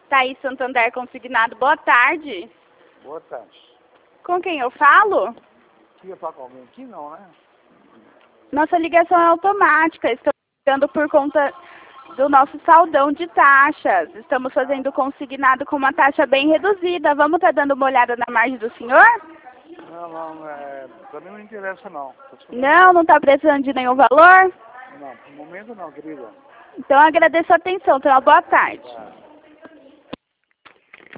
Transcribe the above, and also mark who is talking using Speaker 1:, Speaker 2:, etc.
Speaker 1: Thaís Santander Consignado, boa tarde.
Speaker 2: Boa tarde.
Speaker 1: Com quem eu falo?
Speaker 2: Queria falar com alguém aqui? Não, né?
Speaker 1: Nossa ligação é automática, estamos ligando por conta do nosso saldão de taxas. Estamos fazendo consignado com uma taxa bem reduzida. Vamos estar dando uma olhada na margem do senhor?
Speaker 2: Não, pra mim não interessa não.
Speaker 1: Não está precisando de nenhum valor?
Speaker 2: Não, por momento não, querida.
Speaker 1: Então agradeço a atenção, tenha uma boa tarde.
Speaker 2: Tá.